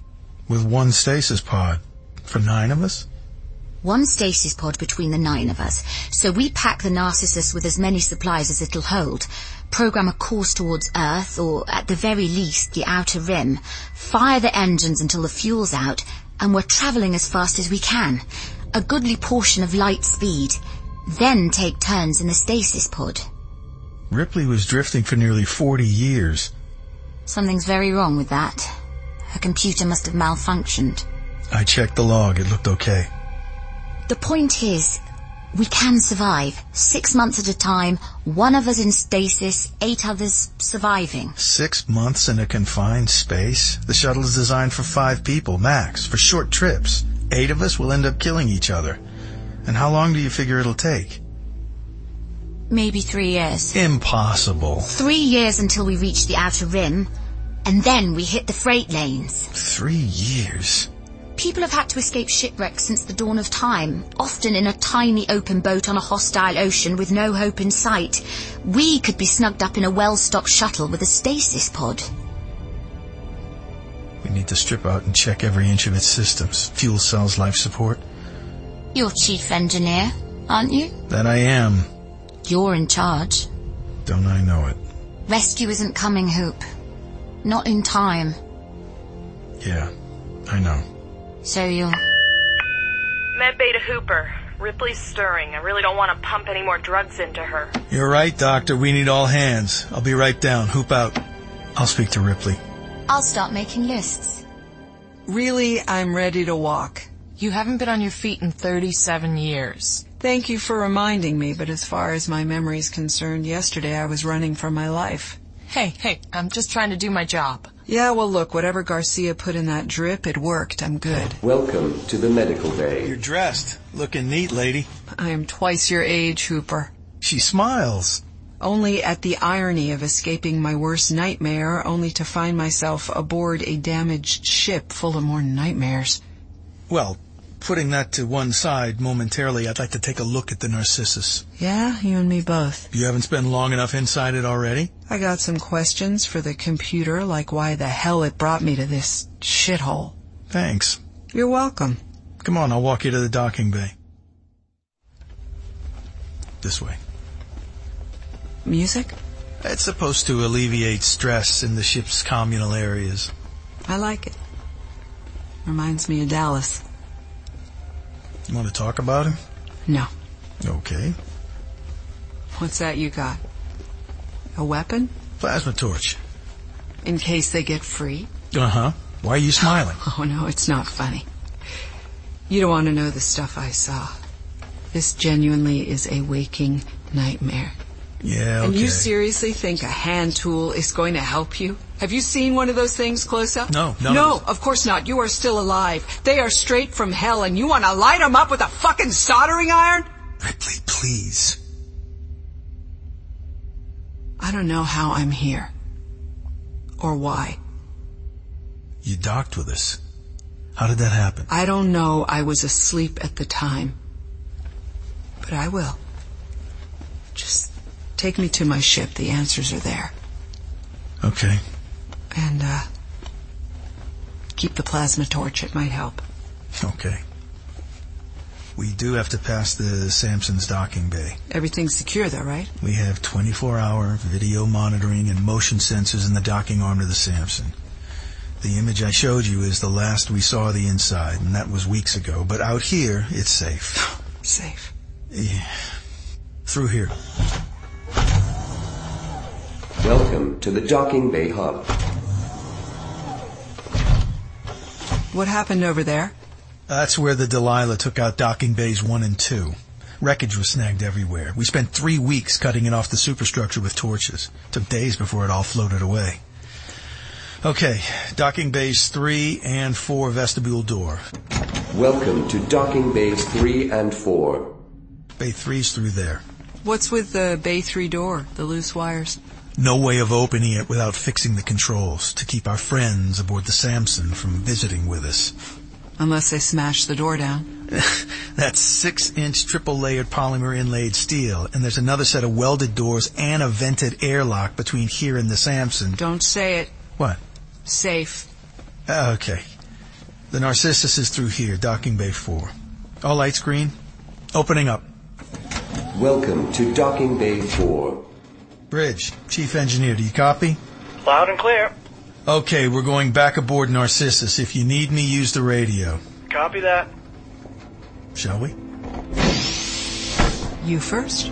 With one stasis pod. For nine of us? One stasis pod between the nine of us. So we pack the Narcissus with as many supplies as it'll hold. Program a course towards Earth, or at the very least, the outer rim. Fire the engines until the fuel's out, and we're travelling as fast as we can. A goodly portion of light speed. Then take turns in the stasis pod. Ripley was drifting for nearly forty years. Something's very wrong with that. Her computer must have malfunctioned. I checked the log. It looked okay. The point is, we can survive. Six months at a time, one of us in stasis, eight others surviving. Six months in a confined space? The shuttle is designed for five people, max, for short trips. Eight of us will end up killing each other. And how long do you figure it'll take? Maybe three years. Impossible. Three years until we reach the outer rim, and then we hit the freight lanes. Three years? People have had to escape shipwrecks since the dawn of time, often in a tiny open boat on a hostile ocean with no hope in sight. We could be snugged up in a well-stocked shuttle with a stasis pod. We need to strip out and check every inch of its systems. Fuel cells, life support. You're chief engineer, aren't you? That I am. You're in charge. Don't I know it? Rescue isn't coming, Hoop. Not in time. Yeah, I know. So you'll... Medbay to Hooper. Ripley's stirring. I really don't want to pump any more drugs into her. You're right, Doctor. We need all hands. I'll be right down. Hoop out. I'll speak to Ripley. I'll start making lists. Really, I'm ready to walk. You haven't been on your feet in thirty-seven years. Thank you for reminding me, but as far as my memory's concerned, yesterday I was running for my life. Hey, hey, I'm just trying to do my job. Yeah, well, look, whatever Garcia put in that drip, it worked. I'm good. Welcome to the medical bay. You're dressed. Looking neat, lady. I am twice your age, Hooper. She smiles. Only at the irony of escaping my worst nightmare, only to find myself aboard a damaged ship full of more nightmares. Well, putting that to one side momentarily, I'd like to take a look at the Narcissus. Yeah, you and me both. You haven't spent long enough inside it already? I got some questions for the computer, like why the hell it brought me to this shithole. Thanks. You're welcome. Come on, I'll walk you to the docking bay. This way. Music? It's supposed to alleviate stress in the ship's communal areas. I like it. Reminds me of Dallas. You want to talk about him? No. Okay. What's that you got? A weapon? Plasma torch. In case they get free? Uh-huh. Why are you smiling? Oh, no, it's not funny. You don't want to know the stuff I saw. This genuinely is a waking nightmare. Yeah, okay. And you seriously think a hand tool is going to help you? Have you seen one of those things close up? No, no. No, of course not. You are still alive. They are straight from hell, and you want to light them up with a fucking soldering iron? Ripley, please. I don't know how I'm here. Or why. You docked with us. How did that happen? I don't know. I was asleep at the time. But I will. Just take me to my ship. The answers are there. Okay. And, uh, keep the plasma torch. It might help. Okay. We do have to pass the Samson's docking bay. Everything's secure, though, right? We have twenty-four hour video monitoring and motion sensors in the docking arm of the Samson. The image I showed you is the last we saw the inside, and that was weeks ago. But out here, it's safe. Safe? Yeah. Through here. Welcome to the docking bay hub. What happened over there? That's where the Delilah took out docking bays one and two. Wreckage was snagged everywhere. We spent three weeks cutting it off the superstructure with torches. Took days before it all floated away. Okay, docking bays three and four vestibule door. Welcome to docking bays three and four. Bay three's through there. What's with the Bay three door, the loose wires? No way of opening it without fixing the controls to keep our friends aboard the Samson from visiting with us. Unless they smash the door down. That's six-inch triple-layered polymer inlaid steel, and there's another set of welded doors and a vented airlock between here and the Samson. Don't say it. What? Safe. Uh, okay. The Narcissus is through here, docking bay four. All lights green. Opening up. Welcome to docking bay four. Bridge, chief engineer, do you copy? Loud and clear. Okay, we're going back aboard Narcissus. If you need me, use the radio. Copy that. Shall we? You first.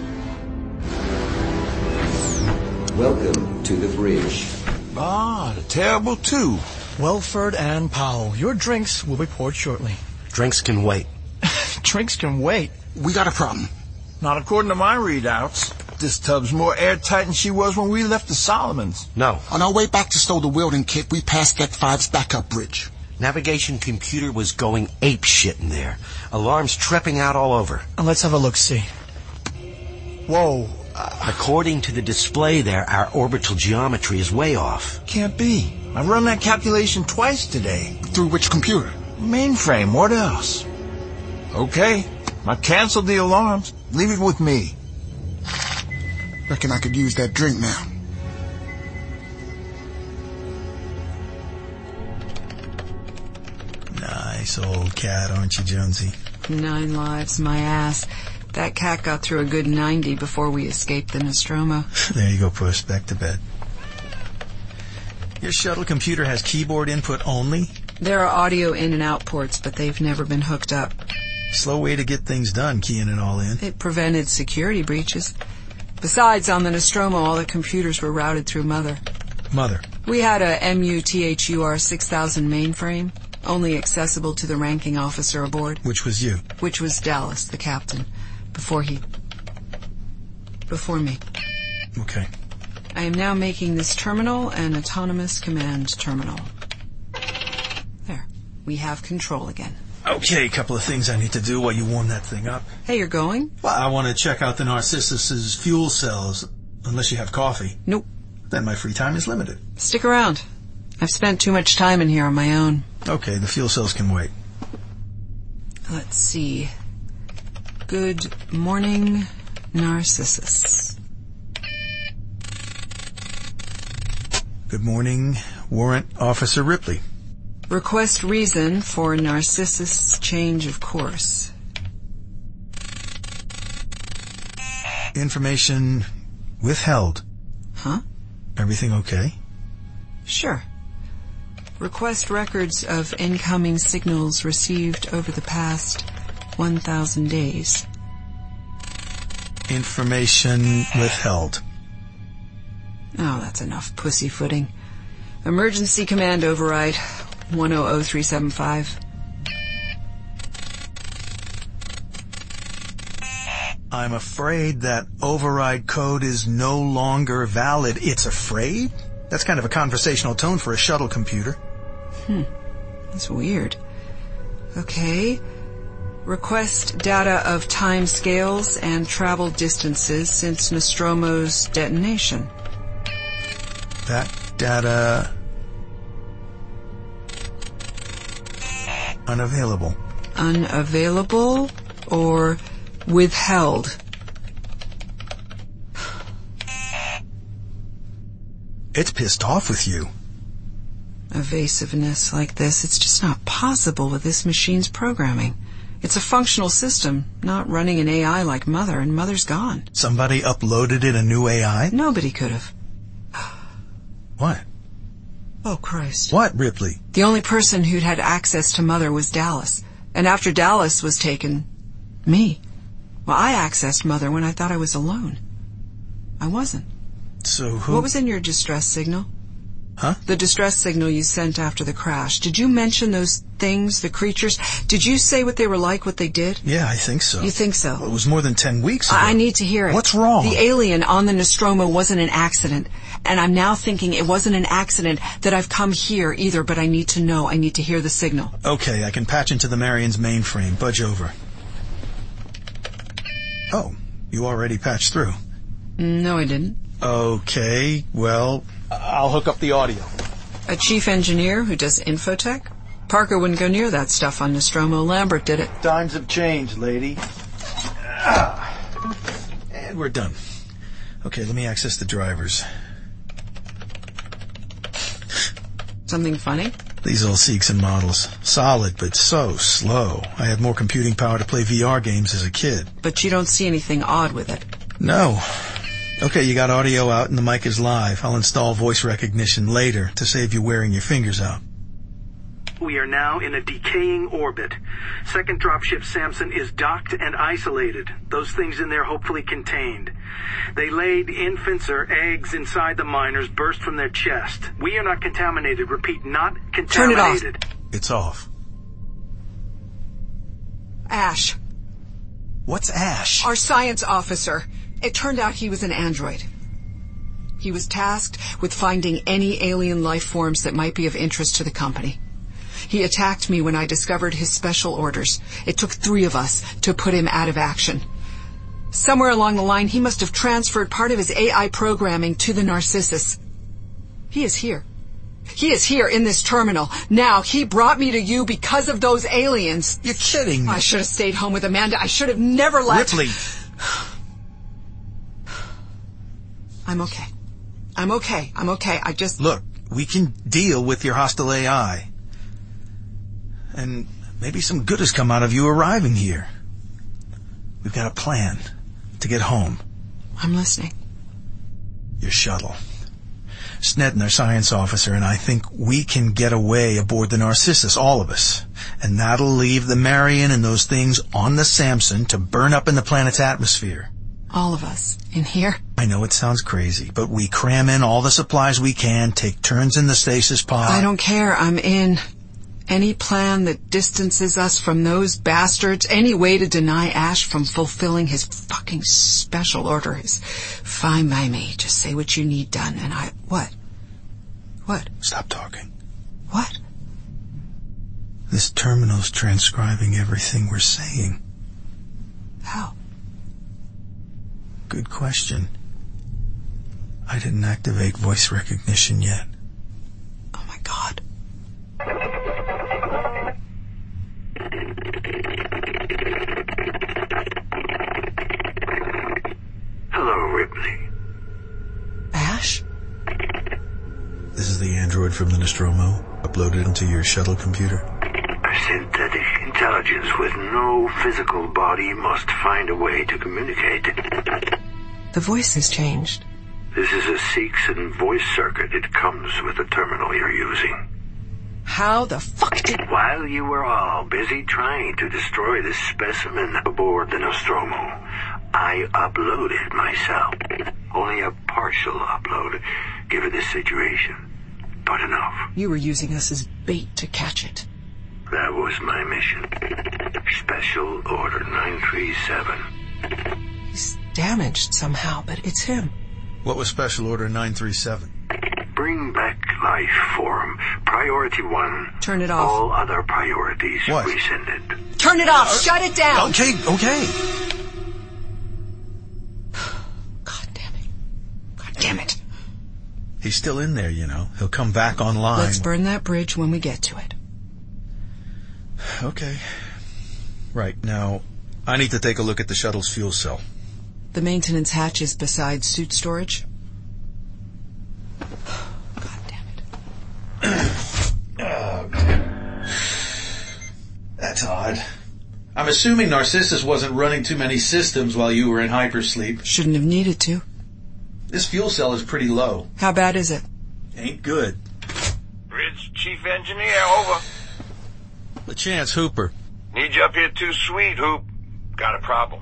Welcome to the bridge. Ah, the terrible two. Welford and Powell, your drinks will be poured shortly. Drinks can wait. Drinks can wait. We got a problem. Not according to my readouts. This tub's more airtight than she was when we left the Solomons. No. On our way back to stow the Weldon kit, we passed Deck five's backup bridge. Navigation computer was going ape shit in there. Alarms tripping out all over. Let's have a look-see. Whoa. According to the display there, our orbital geometry is way off. Can't be. I've run that calculation twice today. Through which computer? Mainframe, what else? Okay, I canceled the alarms. Leave it with me. Reckon I could use that drink now. Nice old cat, aren't you, Jonesy? Nine lives, my ass. That cat got through a good ninety before we escaped the Nostromo. There you go, Puss. Back to bed. Your shuttle computer has keyboard input only? There are audio in and out ports, but they've never been hooked up. Slow way to get things done, keying it all in. It prevented security breaches. Besides, on the Nostromo, all the computers were routed through Mother. Mother? We had a M U T H U R six thousand mainframe, only accessible to the ranking officer aboard. Which was you? Which was Dallas, the captain, before he... before me. Okay. I am now making this terminal an autonomous command terminal. There. We have control again. Okay, a couple of things I need to do while you warm that thing up. Hey, you're going? Well, I want to check out the Narcissus's fuel cells, unless you have coffee. Nope. Then my free time is limited. Stick around. I've spent too much time in here on my own. Okay, the fuel cells can wait. Let's see. Good morning, Narcissus. Good morning, Warrant Officer Ripley. Request reason for Narcissus' change of course. Information withheld. Huh? Everything okay? Sure. Request records of incoming signals received over the past one thousand days. Information withheld. Oh, that's enough pussyfooting. Emergency command override. one oh oh three seven five. I'm afraid that override code is no longer valid. It's afraid? That's kind of a conversational tone for a shuttle computer. Hmm. That's weird. Okay. Request data of time scales and travel distances since Nostromo's detonation. That data... unavailable. Unavailable or withheld? It's pissed off with you. Evasiveness like this, it's just not possible with this machine's programming. It's a functional system, not running an A I like Mother, and Mother's gone. Somebody uploaded it a new A I? Nobody could have. What? Oh, Christ. What, Ripley? The only person who'd had access to Mother was Dallas. And after Dallas was taken, me. Well, I accessed Mother when I thought I was alone. I wasn't. So who... What was in your distress signal? Huh? The distress signal you sent after the crash. Did you mention those things, the creatures? Did you say what they were like, what they did? Yeah, I think so. You think so? Well, it was more than ten weeks ago. I need to hear it. What's wrong? The alien on the Nostromo wasn't an accident. And I'm now thinking it wasn't an accident that I've come here either, but I need to know. I need to hear the signal. Okay, I can patch into the Marion's mainframe. Budge over. Oh, you already patched through. No, I didn't. Okay, well, I'll hook up the audio. A chief engineer who does infotech? Parker wouldn't go near that stuff on Nostromo. Lambert did it. Times have changed, lady. Ah. And we're done. Okay, let me access the drivers. Something funny? These old Seegson models. Solid, but so slow. I had more computing power to play V R games as a kid. But you don't see anything odd with it. No. Okay, you got audio out and the mic is live. I'll install voice recognition later to save you wearing your fingers out. We are now in a decaying orbit. Second dropship Samson is docked and isolated. Those things in there hopefully contained. They laid infants or eggs inside the miners, burst from their chest. We are not contaminated. Repeat, not contaminated. Turn it off. It's off. Ash. What's Ash? Our science officer. It turned out he was an android. He was tasked with finding any alien life forms that might be of interest to the company. He attacked me when I discovered his special orders. It took three of us to put him out of action. Somewhere along the line, he must have transferred part of his A I programming to the Narcissus. He is here. He is here in this terminal. Now, he brought me to you because of those aliens. You're kidding me. I should have stayed home with Amanda. I should have never let... Ripley. I'm okay. I'm okay. I'm okay. I just... Look, we can deal with your hostile A I. And maybe some good has come out of you arriving here. We've got a plan to get home. I'm listening. Your shuttle. Snedden, our science officer, and I think we can get away aboard the Narcissus, all of us. And that'll leave the Marion and those things on the Samson to burn up in the planet's atmosphere. All of us in here? I know it sounds crazy, but we cram in all the supplies we can, take turns in the stasis pod. I don't care. I'm in. Any plan that distances us from those bastards, any way to deny Ash from fulfilling his fucking special order is fine by me. Just say what you need done and I... What? What? Stop talking. What? This terminal's transcribing everything we're saying. How? Good question. I didn't activate voice recognition yet. Oh my God. Hello, Ripley. Ash? This is the android from the Nostromo, uploaded into your shuttle computer. A synthetic intelligence with no physical body must find a way to communicate. The voice has changed. This is a Seegson voice circuit. It comes with the terminal you're using. How the fuck did... While you were all busy trying to destroy this specimen aboard the Nostromo, I uploaded myself. Only a partial upload, given this situation. But enough. You were using us as bait to catch it. That was my mission. Special Order nine three seven. He's damaged somehow, but it's him. What was Special Order nine three seven? Bring back life form. Priority one. Turn it off. All other priorities what? rescinded. Turn it off! Uh, Shut it down! Okay, okay. God damn it. God damn it. He's still in there, you know. He'll come back online. Let's burn that bridge when we get to it. Okay. Right, now, I need to take a look at the shuttle's fuel cell. The maintenance hatch is beside suit storage. God damn it. Oh, that's odd. I'm assuming Narcissus wasn't running too many systems while you were in hypersleep. Shouldn't have needed to. This fuel cell is pretty low. How bad is it? Ain't good. Bridge Chief Engineer, over. LeChance, Hooper. Need you up here too, sweet, Hoop. Got a problem.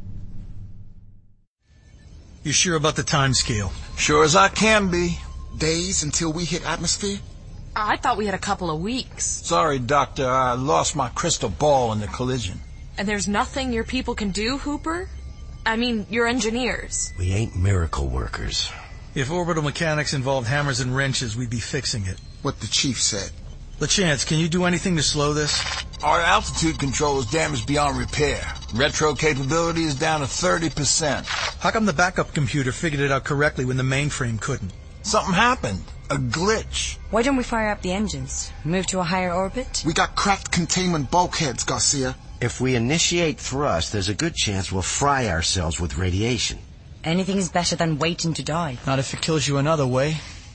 You sure about the time scale? Sure as I can be. Days until we hit atmosphere? I thought we had a couple of weeks. Sorry, Doctor. I lost my crystal ball in the collision. And there's nothing your people can do, Hooper? I mean, you're engineers. We ain't miracle workers. If orbital mechanics involved hammers and wrenches, we'd be fixing it. What the chief said. LeChance, can you do anything to slow this? Our altitude control is damaged beyond repair. Retro capability is down to thirty percent. How come the backup computer figured it out correctly when the mainframe couldn't? Something happened. A glitch. Why don't we fire up the engines? Move to a higher orbit? We got cracked containment bulkheads, Garcia. If we initiate thrust, there's a good chance we'll fry ourselves with radiation. Anything is better than waiting to die. Not if it kills you another way.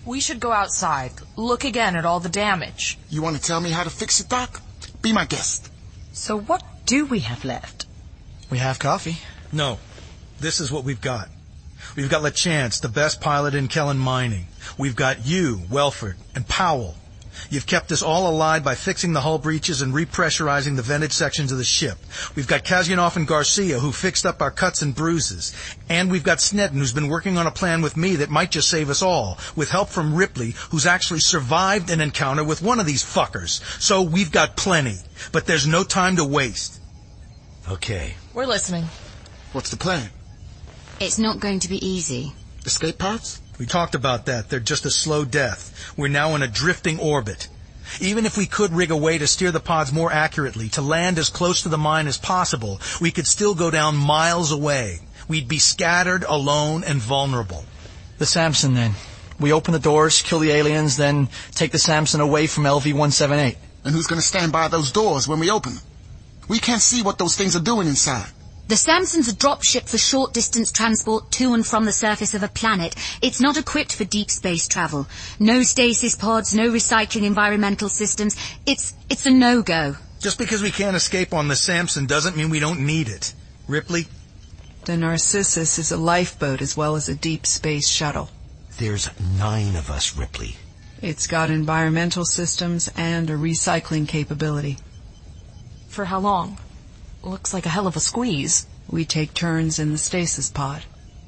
We should go outside. Look again at all the damage. You want to tell me how to fix it, Doc? Be my guest. So what do we have left? We have coffee. No. This is what we've got. We've got LeChance, the best pilot in Kellen Mining. We've got you, Welford, and Powell. You've kept us all alive by fixing the hull breaches and repressurizing the vented sections of the ship. We've got Kazyanov and Garcia, who fixed up our cuts and bruises. And we've got Snedden, who's been working on a plan with me that might just save us all, with help from Ripley, who's actually survived an encounter with one of these fuckers. So we've got plenty. But there's no time to waste. Okay. We're listening. What's the plan? It's not going to be easy. Escape pods? We talked about that. They're just a slow death. We're now in a drifting orbit. Even if we could rig a way to steer the pods more accurately, to land as close to the mine as possible, we could still go down miles away. We'd be scattered, alone, and vulnerable. The Samson, then. We open the doors, kill the aliens, then take the Samson away from L V one seventy-eight. And who's going to stand by those doors when we open them? We can't see what those things are doing inside. The Samson's a dropship for short-distance transport to and from the surface of a planet. It's not equipped for deep space travel. No stasis pods, no recycling environmental systems. It's it's a no-go. Just because we can't escape on the Samson doesn't mean we don't need it. Ripley? The Narcissus is a lifeboat as well as a deep space shuttle. There's nine of us, Ripley. It's got environmental systems and a recycling capability. For how long? Looks like a hell of a squeeze. We take turns in the stasis pod.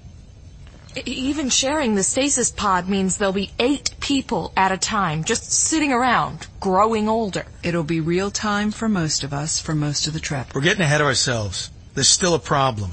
I- even sharing the stasis pod means there'll be eight people at a time, just sitting around, growing older. It'll be real time for most of us for most of the trip. We're getting ahead of ourselves. There's still a problem.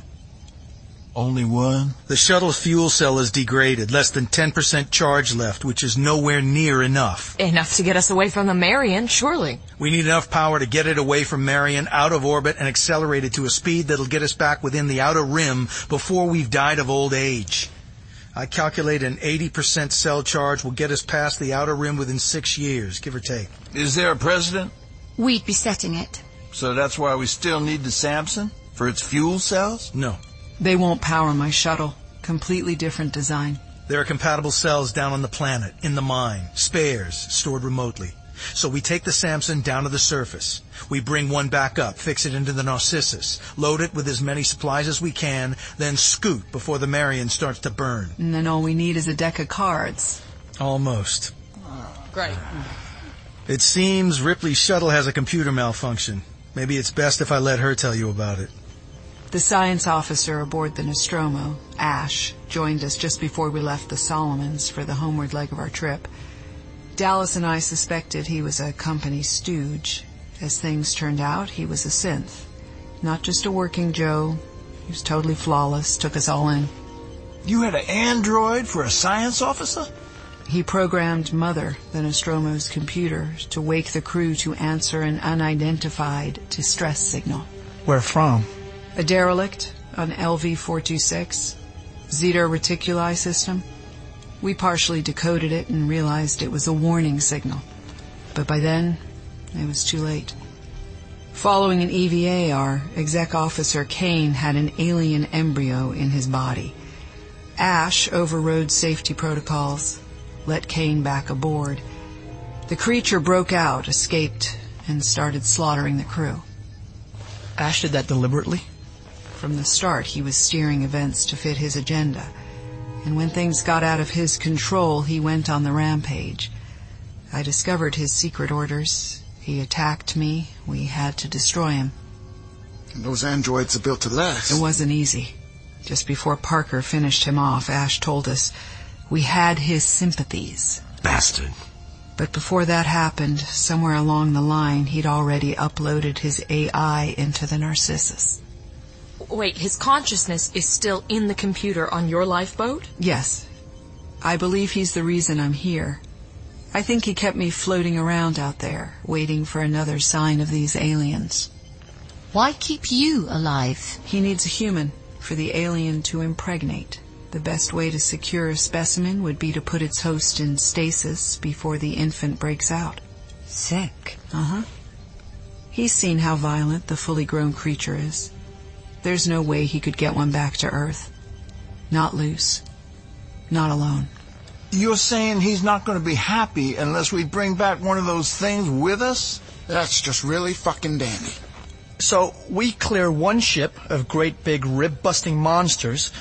Only one? The shuttle's fuel cell is degraded, less than ten percent charge left, which is nowhere near enough. Enough to get us away from the Marion, surely. We need enough power to get it away from Marion, out of orbit, and accelerate it to a speed that'll get us back within the outer rim before we've died of old age. I calculate an eighty percent cell charge will get us past the outer rim within six years, give or take. Is there a president? We'd be setting it. So that's why we still need the Samson? For its fuel cells? No. They won't power my shuttle. Completely different design. There are compatible cells down on the planet, in the mine, spares, stored remotely. So we take the Samson down to the surface. We bring one back up, fix it into the Narcissus, load it with as many supplies as we can, then scoot before the Marion starts to burn. And then all we need is a deck of cards. Almost. Great. It seems Ripley's shuttle has a computer malfunction. Maybe it's best if I let her tell you about it. The science officer aboard the Nostromo, Ash, joined us just before we left the Solomons for the homeward leg of our trip. Dallas and I suspected he was a company stooge. As things turned out, he was a synth. Not just a working Joe. He was totally flawless, took us all in. You had an android for a science officer? He programmed Mother, the Nostromo's computer, to wake the crew to answer an unidentified distress signal. Where from? A derelict on L V four twenty-six, Zeta Reticuli system. We partially decoded it and realized it was a warning signal. But by then, it was too late. Following an E V A, our exec officer Kane had an alien embryo in his body. Ash overrode safety protocols, let Kane back aboard. The creature broke out, escaped, and started slaughtering the crew. Ash did that deliberately? From the start, he was steering events to fit his agenda. And when things got out of his control, he went on the rampage. I discovered his secret orders. He attacked me. We had to destroy him. And those androids are built to last. It wasn't easy. Just before Parker finished him off, Ash told us we had his sympathies. Bastard. But before that happened, somewhere along the line, he'd already uploaded his A I into the Narcissus. Wait, his consciousness is still in the computer on your lifeboat? Yes. I believe he's the reason I'm here. I think he kept me floating around out there, waiting for another sign of these aliens. Why keep you alive? He needs a human for the alien to impregnate. The best way to secure a specimen would be to put its host in stasis before the infant breaks out. Sick. Uh-huh. He's seen how violent the fully grown creature is. There's no way he could get one back to Earth. Not loose. Not alone. You're saying he's not going to be happy unless we bring back one of those things with us? That's just really fucking dandy. So we clear one ship of great big rib-busting monsters